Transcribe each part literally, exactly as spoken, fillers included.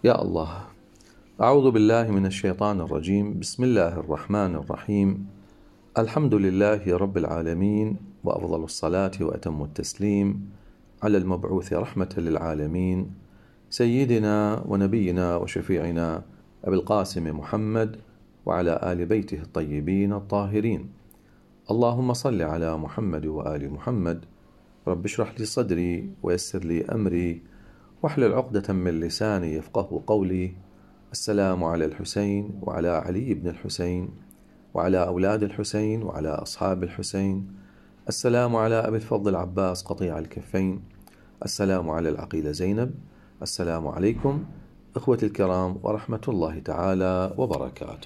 يا الله. أعوذ بالله من الشيطان الرجيم. بسم الله الرحمن الرحيم. الحمد لله رب العالمين، وأفضل الصلاة وأتم التسليم على المبعوث رحمة للعالمين سيدنا ونبينا وشفيعنا أبي القاسم محمد وعلى آل بيته الطيبين الطاهرين. اللهم صل على محمد وآل محمد. رب اشرح لي صدري ويسر لي أمري واحلل عقدة من لساني يفقه قولي. السلام على الحسين وعلى علي بن الحسين وعلى أولاد الحسين وعلى أصحاب الحسين. السلام على أبي الفضل العباس قطيع الكفين. السلام على العقيلة زينب. السلام عليكم إخوتي الكرام ورحمة الله تعالى وبركاته.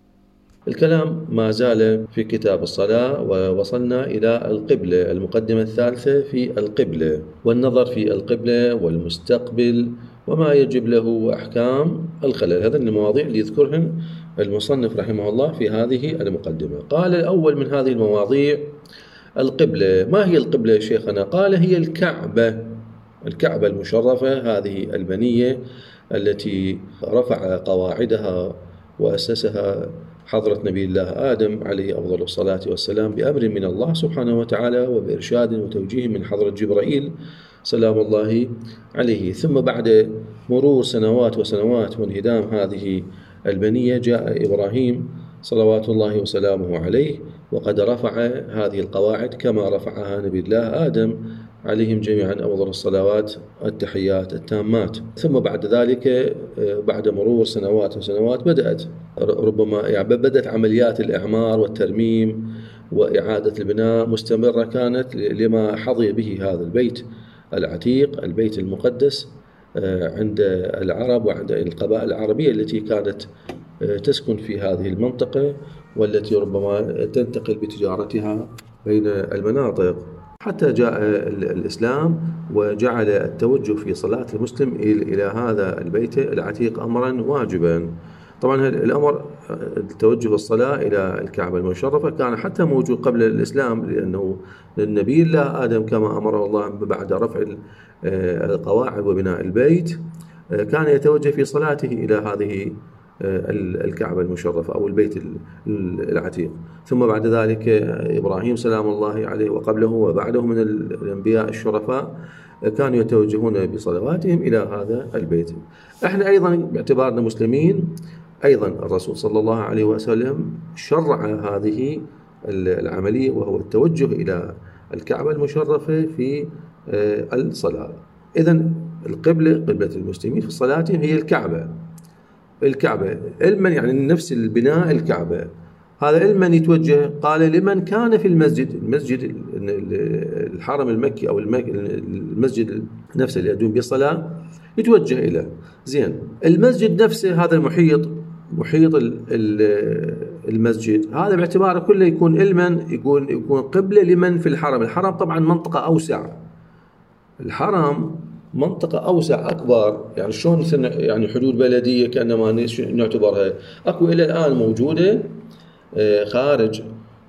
الكلام ما زال في كتاب الصلاة، ووصلنا إلى القبلة، المقدمة الثالثة في القبلة، والنظر في القبلة والمستقبل وما يجب له وأحكام الخلل. هذه المواضيع اللي يذكرهن المصنف رحمه الله في هذه المقدمة. قال الأول من هذه المواضيع القبلة. ما هي القبلة يا شيخنا؟ قال هي الكعبة، الكعبة المشرفة، هذه البنية التي رفع قواعدها وأسسها حضرة نبي الله آدم عليه أفضل الصلاة والسلام بأمر من الله سبحانه وتعالى وبإرشاد وتوجيه من حضرة جبرائيل سلام الله عليه. ثم بعد مرور سنوات وسنوات وانهدام هذه البنية جاء إبراهيم صلوات الله وسلامه عليه وقد رفع هذه القواعد كما رفعها نبي الله آدم عليهم جميعا أفضل الصلوات التحيات التامات. ثم بعد ذلك بعد مرور سنوات وسنوات بدأت ربما يعني بدأت عمليات الإعمار والترميم وإعادة البناء مستمرة كانت لما حظي به هذا البيت العتيق، البيت المقدس عند العرب وعند القبائل العربية التي كانت تسكن في هذه المنطقة والتي ربما تنتقل بتجارتها بين المناطق، حتى جاء الإسلام وجعل التوجه في صلاة المسلم إلى هذا البيت العتيق أمرا واجبا. طبعا الأمر التوجه الصلاة إلى الكعبة المشرفة كان حتى موجود قبل الإسلام، لأنه النبي الله آدم كما أمره الله بعد رفع القواعد وبناء البيت كان يتوجه في صلاته إلى هذه الكعبة المشرفة أو البيت العتيق. ثم بعد ذلك إبراهيم سلام الله عليه وقبله وبعده من الأنبياء الشرفاء كانوا يتوجهون بصلواتهم إلى هذا البيت. احنا أيضا باعتبارنا مسلمين أيضا الرسول صلى الله عليه وسلم شرع هذه العملية وهو التوجه إلى الكعبة المشرفة في الصلاة. إذن القبلة قبلة المسلمين في صلاتهم هي الكعبة. الكعبة علما يعني نفس البناء الكعبة هذا علما يتوجه. قال لمن كان في المسجد، المسجد الحرم المكي أو المسجد نفسه اللي يدوم بالصلاة يتوجه إلى زين المسجد نفسه. هذا المحيط محيط المسجد هذا باعتباره كله يكون علما يكون يكون قبلة لمن في الحرم. الحرم طبعا منطقة أوسع، الحرم منطقة أوسع أكبر، يعني شلون يعني حدود بلدية كأنما نعتبرها أكو إلى الآن موجودة خارج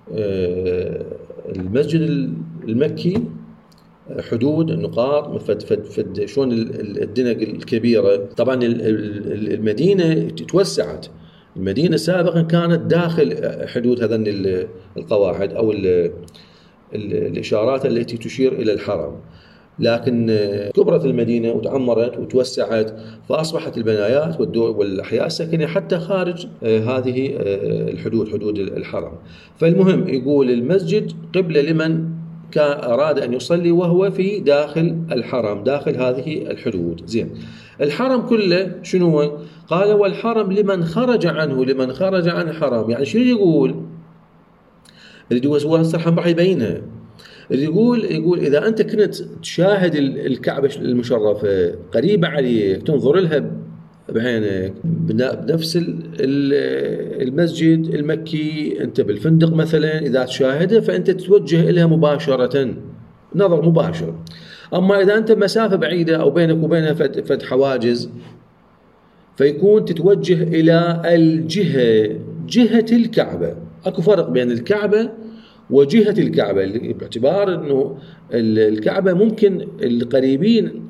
المسجد المكي حدود نقاط فد فد فد شلون الدنق الكبيرة. طبعا المدينة توسعت، المدينة سابقا كانت داخل حدود هذين القواعد أو الإشارات التي تشير إلى الحرم، لكن كبرت المدينة وتعمرت وتوسعت فأصبحت البنايات والأحياء السكنية حتى خارج هذه الحدود حدود الحرم. فالمهم يقول المسجد قبلة لمن كان أراد أن يصلي وهو في داخل الحرم داخل هذه الحدود. زين الحرم كله شنو؟ قال والحرم لمن خرج عنه، لمن خرج عن الحرم يعني شنو يقول؟ اللي هو الصراحة راح يبينها. اللي يقول يقول إذا أنت كنت تشاهد الكعبة المشرفة قريبة عليك تنظر لها بعينك بنفس المسجد المكي أنت بالفندق مثلا إذا تشاهدها فأنت تتوجه إليها مباشرة نظر مباشر. أما إذا أنت مسافة بعيدة أو بينك وبينها فد حواجز فيكون تتوجه إلى الجهة جهة الكعبة. أكو فرق بين الكعبة وجهة الكعبة باعتبار أنه الكعبة ممكن القريبين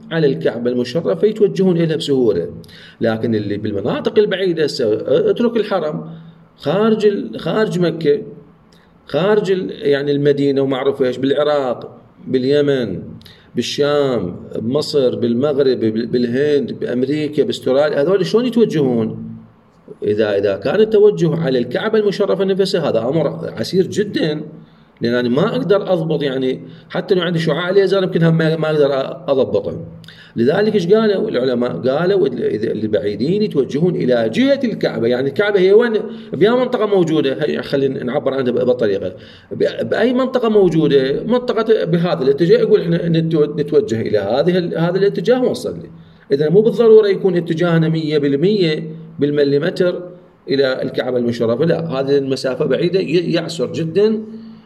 على الكعبة المشرفة فيتوجهون إليها بسهولة. لكن اللي بالمناطق البعيدة اترك الحرم، خارج خارج مكة، خارج يعني المدينة، ومعروف ايش، بالعراق، باليمن، بالشام، بمصر، بالمغرب، بالهند، بأمريكا، باستراليا، هذول شلون يتوجهون؟ إذا إذا كان التوجه على الكعبة المشرفة نفسها هذا أمر عسير جدا، لأن أنا ما أقدر أضبط، يعني حتى لو عندي شعاع اليزار يمكن ما أقدر أضبطه. لذلك إيش قالوا العلماء؟ قالوا البعيدين يتوجهون إلى جهة الكعبة، يعني الكعبة هي وين؟ بأي منطقة موجودة، خلينا نعبر عنها بطريقة، بأي منطقة موجودة، منطقة بهذا الاتجاه، يقول إحنا نتوجه إلى هذه هذا الاتجاه ونصلي. إذا مو بالضرورة يكون اتجاهنا مية بالمية بالمليمتر إلى الكعبة المشرفة، لا، هذه المسافة بعيدة، يعسر جدا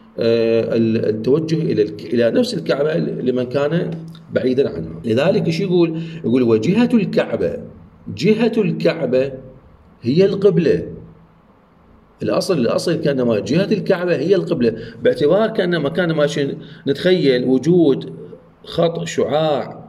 التوجه إلى إلى نفس الكعبة لمن كان بعيدا عنها. لذلك ايش يقول؟ يقول وجهة الكعبة، جهة الكعبة هي القبلة. الأصل الأصل كأنما جهة الكعبة هي القبلة، باعتبار كأنما كان ماشي نتخيل وجود خط شعاع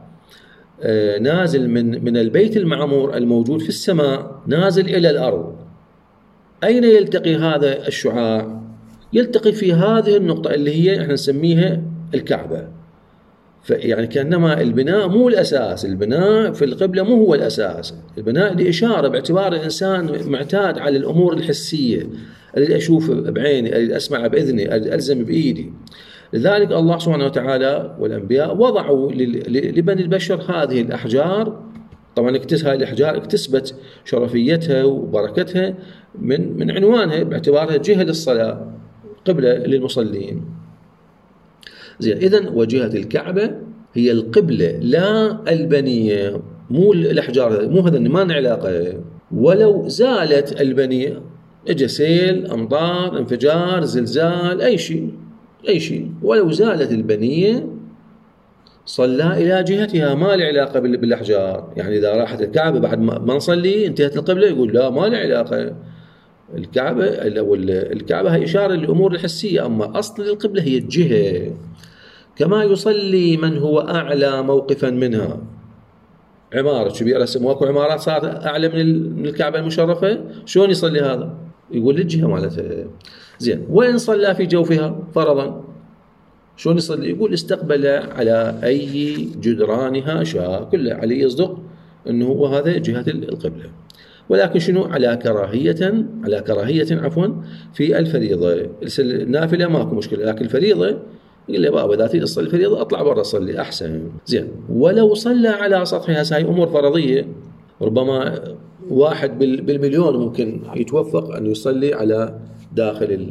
نازل من من البيت المعمور الموجود في السماء نازل إلى الأرض. أين يلتقي هذا الشعاع؟ يلتقي في هذه النقطة اللي هي احنا نسميها الكعبة. فيعني كأنما البناء مو الأساس، البناء في القبلة مو هو الأساس، البناء لإشارة، باعتبار الإنسان معتاد على الأمور الحسية، أريد أشوف بعيني، أريد أسمع بإذني، أريد ألزم بإيدي. لذلك الله سبحانه وتعالى والأنبياء وضعوا لبني البشر هذه الأحجار. طبعا هاي الأحجار اكتسبت شرفيتها وبركتها من من عنوانها، باعتبارها جهة للصلاة، قبلة للمصلين. زين، إذن وجهة الكعبة هي القبلة لا البنية، مو الأحجار، مو هذا، ما له علاقة. ولو زالت البنية، اجى سيل، أمطار، انفجار، زلزال، أي شيء أي شيء، ولو زالت البنية صلى إلى جهتها، ما له علاقة بالأحجار. يعني إذا راحت الكعبة بعد ما نصلي انتهت القبلة، يقول لا، ما له علاقة. الكعبة الكعبة هي إشارة للأمور الحسية، أما أصل القبلة هي الجهة. كما يصلي من هو أعلى موقفا منها. عمارة كبيرة، سمواكو عمارات صارت أعلى من الكعبة المشرفة، شلون يصلي هذا؟ يقول للجهة مالتها. زين، وإن صلى في جوفها فرضا، شلون يصلي؟ يقول استقبل على أي جدرانها شاء، كله عليه يصدق أنه هو هذا جهة القبلة. ولكن شنو؟ على كراهية على كراهية عفوا في الفريضة. النافلة ماكو مشكلة، لكن الفريضة يقول لي بابا إذا تريد تصلي الفريضة اطلع برا صلي أحسن. زين، ولو صلى على سطحها، هاي أمور فرضية، ربما واحد بالمليون ممكن يتوفق أن يصلي على داخل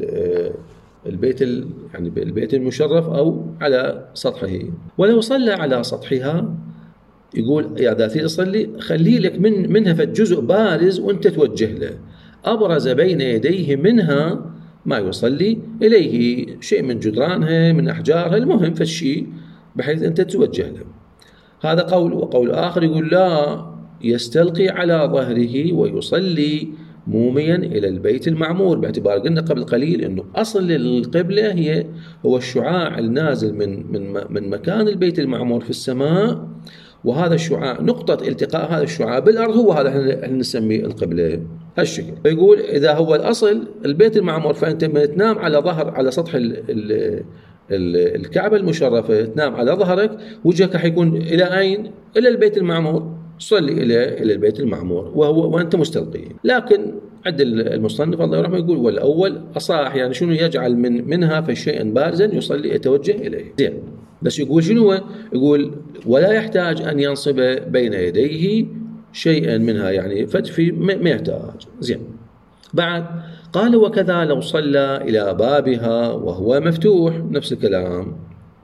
البيت يعني البيت المشرف أو على سطحه. ولو صلى على سطحها، يقول يا إذا تريد تصلي خلي لك من منها فجزء بارز وأنت توجه له، أبرز بين يديه منها ما يصلي إليه، شيء من جدرانها، من أحجارها، المهم فالشيء بحيث أنت توجه له. هذا قول. وقول آخر يقول لا، يستلقي على ظهره ويصلي موميا إلى البيت المعمور، باعتبار قلنا قبل قليل أنه أصل القبلة هي هو الشعاع النازل من من من مكان البيت المعمور في السماء، وهذا الشعاع نقطة التقاء هذا الشعاع بالأرض هو هذا احنا نسميه القبلة هالشكل. فيقول إذا هو الأصل البيت المعمور، فأنت من تنام على ظهر على سطح ال ال الكعبة المشرفة، تنام على ظهرك، وجهك حيكون إلى أين؟ إلى البيت المعمور، صلي إلى إلى البيت المعمور وهو وأنت مستلقي. لكن عند المصنف الله يرحمه يقول والأول أصح، يعني شنو؟ يجعل من منها فشيئا بارزا يصلي يتوجه إليه. زين، بس يقول شنو؟ يقول ولا يحتاج أن ينصب بين يديه شيئا منها، يعني فتفي ما يحتاج. زين، بعد قال وكذا لو صلى إلى بابها وهو مفتوح، نفس الكلام.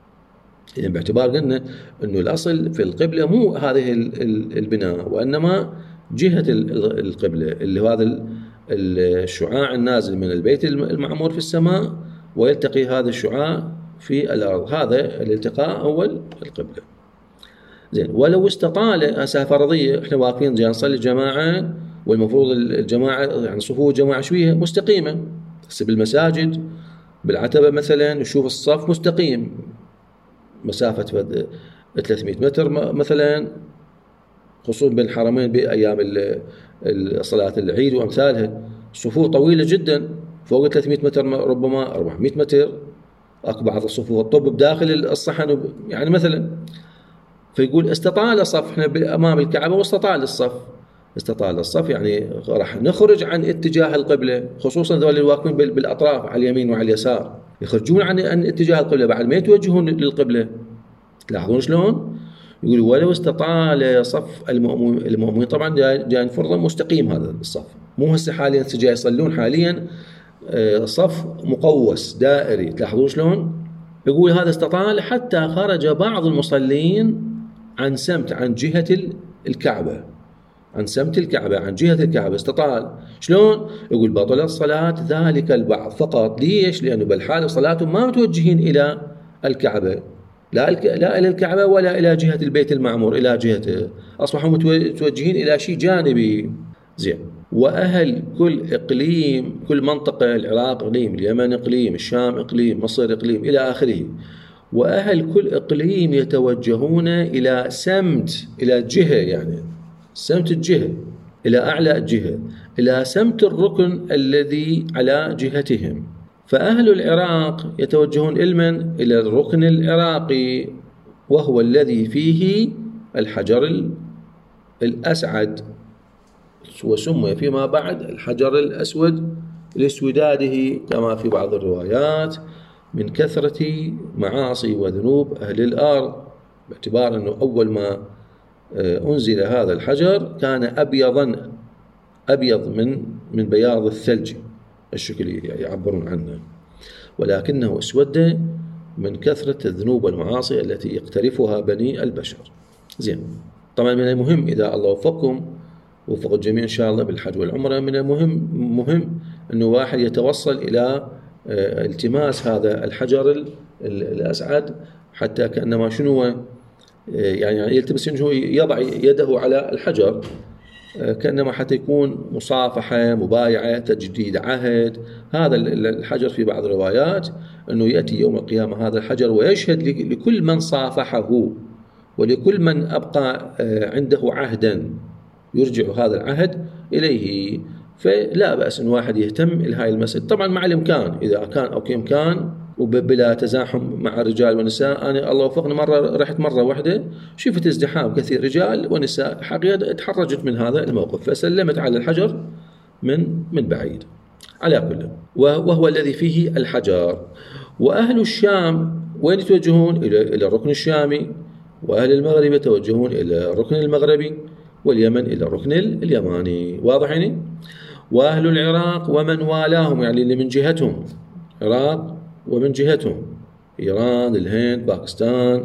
يعني باعتبار قلنا أنه الأصل في القبلة مو هذه البناء، وإنما جهة القبلة اللي هو هذا الشعاع النازل من البيت المعمور في السماء ويلتقي هذا الشعاع في الأرض، هذا الالتقاء هو القبلة. زين، ولو استطال، هسه فرضية، احنا واقفين جاي نصلي جماعة، والمفروض الجماعة يعني صفوف الجماعة شوية مستقيمة، بس بالمساجد بالعتبة مثلا نشوف الصف مستقيم، مسافة ثلاثمئة متر مثلا، خصوصا بين الحرمين بأيام صلاة العيد وأمثالها، صفوف طويلة جدا فوق ثلاثمئة متر، ربما أربعمئة متر. أكو بعض الصفوف الطب بداخل الصحن يعني مثلا. فيقول استطال الصف، احنا أمام الكعبة واستطال الصف. استطال الصف يعني راح نخرج عن اتجاه القبلة، خصوصا ذول الواقفين بالأطراف على اليمين وعلى اليسار يخرجون عن اتجاه القبلة بعد ما يتوجهون للقبلة. تلاحظون شلون؟ يقول ولو استطال صف المؤمنين، طبعا جاي فرضا مستقيم هذا الصف، مو هسه حاليا جاي يصلون حاليا صف مقوس دائري. تلاحظون شلون؟ يقول هذا استطال حتى خرج بعض المصلين عن سمت عن جهة الكعبة، عن سمت الكعبة، عن جهة الكعبة استطال. شلون؟ يقول بطلت صلاة ذلك البعض فقط. ليش؟ لأنه بالحال صلاتهم ما متوجهين إلى الكعبة، لا لا إلى الكعبة ولا إلى جهة البيت المعمور، إلى جهته أصبحوا متوجهين إلى شيء جانبي. زين. وأهل كل إقليم، كل منطقة، العراق إقليم، اليمن إقليم، الشام إقليم، مصر إقليم إلى آخره، وأهل كل إقليم يتوجهون إلى سمت، إلى جهة يعني سمت الجهة، إلى أعلى الجهة، إلى سمت الركن الذي على جهتهم. فأهل العراق يتوجهون إلمن؟ إلى الركن العراقي، وهو الذي فيه الحجر الأسعد، وسمي فيما بعد الحجر الأسود لاسوداده كما في بعض الروايات من كثرة معاصي وذنوب أهل الأرض، باعتبار أنه أول ما أنزل هذا الحجر كان أبيضا أبيض من من بياض الثلج الشكل يعبرون عنه، ولكنه اسود من كثرة الذنوب والمعاصي التي يقترفها بني البشر. زين. طبعا من المهم إذا الله وفقكم وفق الجميع إن شاء الله بالحج والعمرة، من المهم مهم أنه واحد يتوصل إلى التماس هذا الحجر الأسعد، حتى كأنما شنو يعني يلتمس انه يضع يده على الحجر كأنما حتى يكون مصافحة، مبايعة، تجديد عهد. هذا الحجر في بعض الروايات أنه يأتي يوم القيامة هذا الحجر ويشهد لكل من صافحه ولكل من أبقى عنده عهدا يرجع هذا العهد إليه. فلا بأس أن واحد يهتم لهاي المسألة، طبعا مع الإمكان، إذا كان أو كإمكان وبلا تزاحم مع الرجال والنساء. أنا الله وفقني مرة رحت مرة واحدة شفت ازدحام كثير رجال ونساء، حقيقة تحرجت من هذا الموقف فسلمت على الحجر من من بعيد. على كل، وهو الذي فيه الحجر. وأهل الشام وين يتوجهون؟ إلى إلى الركن الشامي، وأهل المغرب يتوجهون إلى الركن المغربي، واليمن إلى الركن اليماني. واضح يعني؟ وأهل العراق ومن والاهم يعني اللي من جهتهم، العراق ومن جهتهم إيران، الهند، باكستان،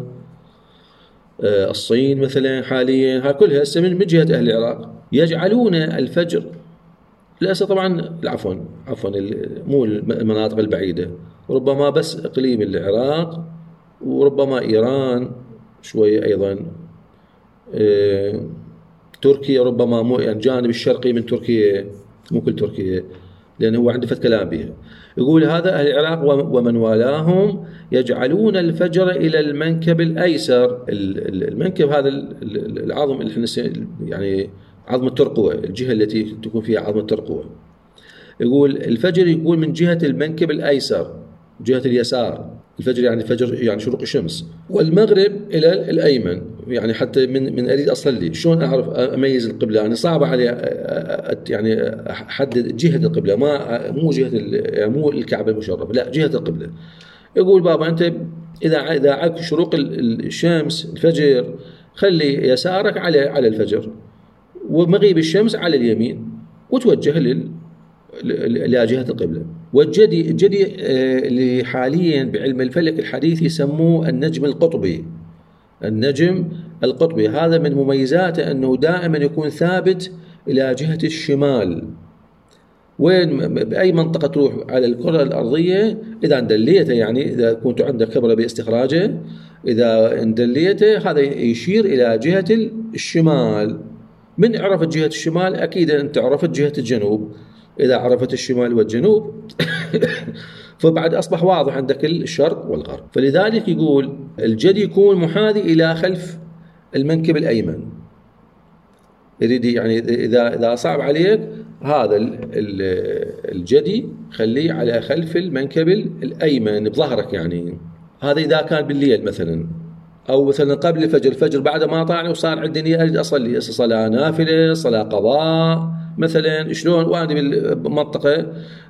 الصين مثلا حاليا، ها كلها هسه من جهة أهل العراق، يجعلون الفجر لأسا طبعا عفوا عفوا مو المناطق البعيدة، ربما بس إقليم العراق وربما إيران شوية أيضا، اه تركيا ربما مو يعني الجانب الشرقي من تركيا، مو كل تركيا لأنه هو عنده فت كلام بها. يقول هذا أهل العراق ومن والاهم يجعلون الفجر إلى المنكب الأيسر. المنكب هذا العظم اللي احنا يعني عظم الترقوة، الجهة التي تكون فيها عظم الترقوة. يقول الفجر يكون من جهة المنكب الأيسر، جهة اليسار. الفجر يعني فجر يعني شروق الشمس. والمغرب إلى الأيمن، يعني حتى من من أريد أصلي شلون أعرف أميز القبلة؟ يعني صعب علي يعني أحدد جهة القبلة، ما مو جهة يعني مو الكعبة المشرفة، لا جهة القبلة. يقول بابا أنت إذا إذا عك شروق الشمس الفجر خلي يسارك على على الفجر، ومغيب الشمس على اليمين، وتوجه لل إلى جهة القبلة. والجدي الجدي اللي حاليا بعلم الفلك الحديث يسموه النجم القطبي. النجم القطبي هذا من مميزاته أنه دائما يكون ثابت إلى جهة الشمال. وين بأي منطقة تروح على الكرة الأرضية إذا اندليته، يعني إذا كنت عندك خبرة باستخراجه، إذا اندليته هذا يشير إلى جهة الشمال. من عرفت جهة الشمال أكيد أنت عرفت جهة الجنوب. إذا عرفت الشمال والجنوب فبعد أصبح واضح عندك الشرق والغرب. فلذلك يقول الجدي يكون محاذي إلى خلف المنكب الأيمن. يريد يعني إذا إذا صعب عليك هذا الجدي خليه على خلف المنكب الأيمن بظهرك، يعني هذا إذا كان بالليل مثلا، أو مثلا قبل الفجر، الفجر بعد ما طالع وصار عندي أريد أصلي صلاة نافلة، صلاة قضاء مثلا، شلون وأنا بمنطقة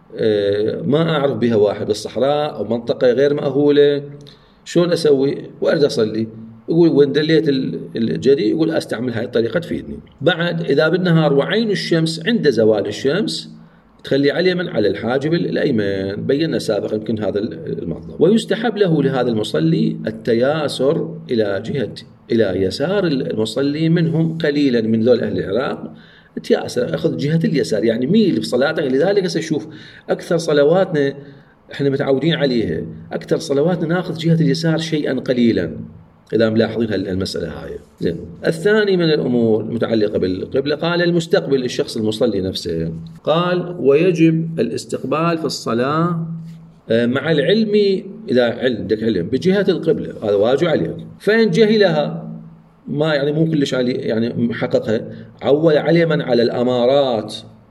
ما أعرف بها واحد بالصحراء أو منطقة غير مأهولة، شلون أسوي وأريد أصلي؟ يقول وين دليت الجدي يقول أستعمل هاي الطريقة تفيدني. بعد إذا بالنهار وعين الشمس عند زوال الشمس تخلي على اليمن على الحاجب الأيمن، بينا سابقا يمكن هذا المطلب. ويستحب له لهذا المصلي التياسر إلى جهة إلى يسار المصلي منهم قليلا، من ذول أهل العراق تياسر أخذ جهة اليسار، يعني ميل بصلاته. لذلك سنشوف أكثر صلواتنا احنا متعودين عليها، أكثر صلواتنا ناخذ جهة اليسار شيئا قليلا، إذا ملاحظين هالمسألة هاي. زين. الثاني من الأمور المتعلقة بالقبلة قال المستقبل الشخص المصلي نفسه. قال ويجب الاستقبال في الصلاة مع العلم، إذا عندك علم بجهة القبلة هذا واجب عليك، فإن جهلها ما يعني مو كلش علي يعني محققها، عول عليه من على الأمارات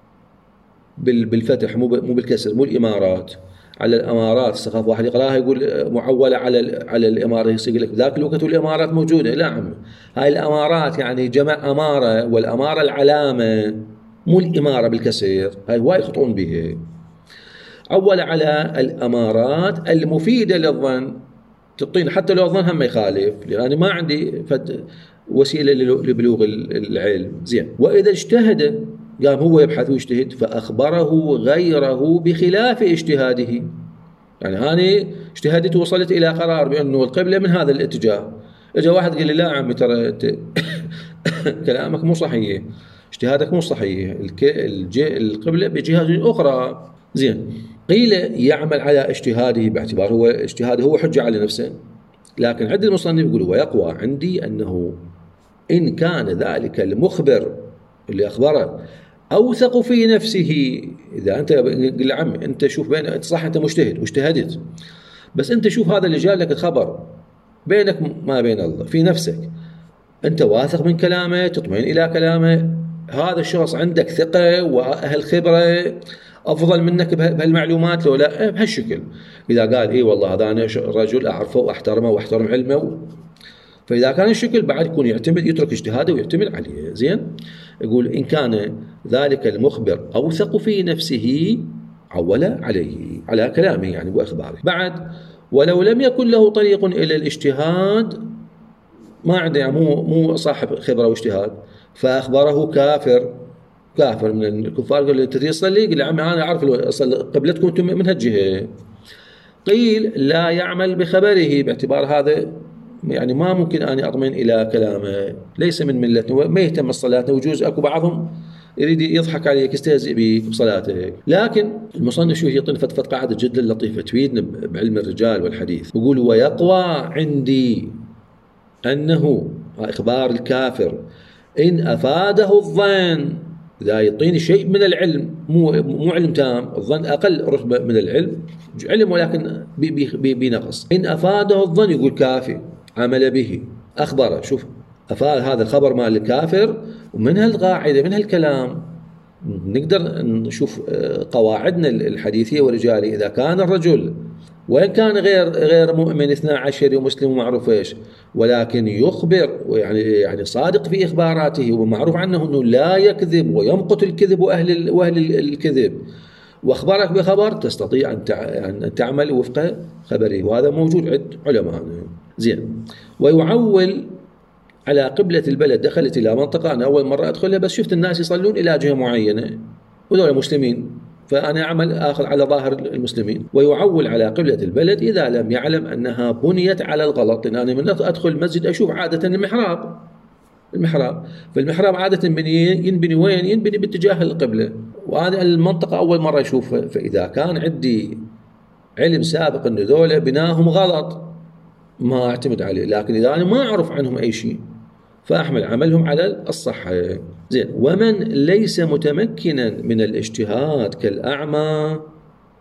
بالفتح مو مو بالكسر، مو الإمارات، على الامارات. الثقافه واحد يقراها يقول معوله على على الاماره، يصير لك ذاك الوقت والامارات موجوده. لا عم، هاي الامارات يعني جمع اماره، والاماره العلامه مو الاماره بالكسر، هاي هواي يخطئون بها. عول على الامارات المفيده للظن، تعطينا حتى لو الظن هم ما يخالف، لان يعني ما عندي فد وسيله لبلوغ العلم. زين. واذا اجتهد قام هو يبحث ويجتهد فأخبره غيره بخلاف اجتهاده، يعني أنا اجتهدت ووصلت إلى قرار بأنه القبلة من هذا الاتجاه، إجا واحد قال لي لا عمي ترى كلامك مو صحيح، اجتهادك مو صحيح، القبلة بجهة أخرى. زين. قيل يعمل على اجتهاده باعتبار هو اجتهاده هو حجة على نفسه، لكن عند المصنف يقول ويقوى عندي أنه إن كان ذلك المخبر اللي أخبره أوثق في نفسه. إذا أنت قل عم أنت شوف بين أنت صح أنت مجتهد واجتهدت، بس أنت شوف هذا اللي جاب لك الخبر بينك ما بين الله في نفسك، أنت واثق من كلامه، تطمئن إلى كلامه، هذا الشخص عندك ثقة وأهل خبرة أفضل منك بهالمعلومات لو لا بهالشكل. إذا قال إيه والله هذا أنا رجل أعرفه وأحترمه وأحترم علمه، فإذا كان الشكل بعد يكون يعتمد يترك اجتهاده ويعتمد عليه. زين. يقول إن كان ذلك المخبر أوثق في نفسه عول عليه على كلامه يعني وأخباره. بعد ولو لم يكن له طريق إلى الاجتهاد، ما عنده يعني مو مو صاحب خبرة واجتهاد، فأخبره كافر كافر من الكفار، قال له أنت تصلي؟ قال له عمي أنا أعرف قبلتكم من هالجهة. قيل لا يعمل بخبره باعتبار هذا يعني ما ممكن أن أطمئن إلى كلامه، ليس من ملتنا، ما يهتم بالصلاة، وجوز أكو بعضهم يريد يضحك عليك يستهزئ بك بصلاتك. لكن المصنف شو يعطينا فتفت قاعدة جدا لطيفة تفيدنا بعلم الرجال والحديث. يقول ويقوى عندي أنه إخبار الكافر إن أفاده الظن، إذا يعطيني شيء من العلم مو مو علم تام، الظن أقل رتبة من العلم، علم ولكن بنقص، إن أفاده الظن يقول كافي عمل به أخبره. شوف أفاد هذا الخبر مال الكافر، ومن هالقاعدة من هالكلام نقدر نشوف قواعدنا الحديثية والرجالية. إذا كان الرجل وإن كان غير غير مؤمن اثنا عشر ومسلم ومعروف ايش، ولكن يخبر ويعني يعني صادق في إخباراته، ومعروف عنه أنه لا يكذب ويمقت الكذب وأهل وأهل الكذب، وأخبرك بخبر تستطيع أن تعمل وفق خبره، وهذا موجود عند علماء. زين. ويعول على قبلة البلد، دخلت إلى منطقة أنا أول مرة أدخلها بس شفت الناس يصلون إلى جهة معينة وذول مسلمين، فأنا أعمل آخر على ظاهر المسلمين. ويعول على قبلة البلد إذا لم يعلم أنها بنيت على الغلط، لأن أنا من أدخل المسجد أشوف عادة المحراب المحراب فالمحراب عادة ينبني وين؟ ينبني باتجاه القبلة، وهذه المنطقة أول مرة أشوفها. فإذا كان عندي علم سابق أن ذولا بناهم غلط ما أعتمد عليه، لكن إذا أنا ما أعرف عنهم أي شيء فأحمل عملهم على الصحة. زين. ومن ليس متمكنا من الاجتهاد كالأعمى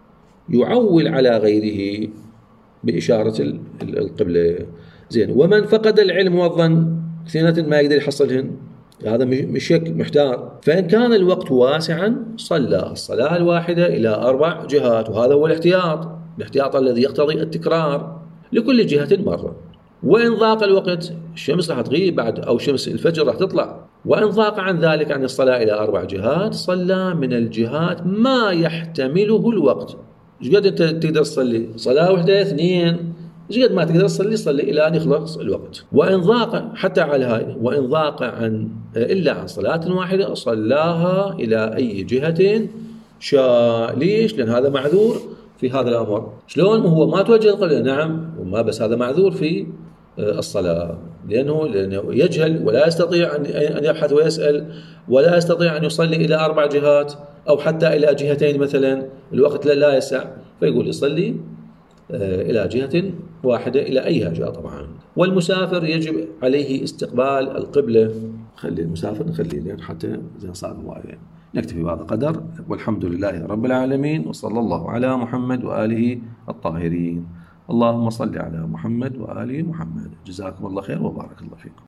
يعول على غيره بإشارة القبلة. زين. ومن فقد العلم والظن، اثنين ما يقدر يحصلهن، هذا مش هيك محتار، فإن كان الوقت واسعا صلى الصلاة الواحدة إلى أربع جهات، وهذا هو الاحتياط، الاحتياط الذي يقتضي التكرار لكل جهة مرة. وإن ضاق الوقت، الشمس راح تغيب بعد أو شمس الفجر راح تطلع، وإن ضاق عن ذلك عن الصلاة إلى أربع جهات صلى من الجهات ما يحتمله الوقت. إيش قد أنت تقدر تصلي صلاة واحدة اثنين، إيش قد ما تقدر تصلي صلي إلى أن يخلص الوقت. وإن ضاق حتى على هاي، وإن ضاق عن إلا عن صلاة واحدة صلاها إلى أي جهة شاء. ليش؟ لأن هذا معذور في هذا الأمر. شلون؟ هو ما توجه القبلة، نعم، وما بس هذا معذور في الصلاة، لأنه لأنه يجهل ولا يستطيع أن يبحث ويسأل، ولا يستطيع أن يصلي إلى أربع جهات أو حتى إلى جهتين مثلا، الوقت لا يسع، فيقول يصلي إلى جهة واحدة إلى أيها جاء طبعا. والمسافر يجب عليه استقبال القبلة. خلي المسافر نخليه لين حتى زي صار هواية. نكتفي بهذا القدر، والحمد لله رب العالمين، وصلى الله على محمد وآله الطاهرين. اللهم صل على محمد وآل محمد. جزاكم الله خير وبارك الله فيكم.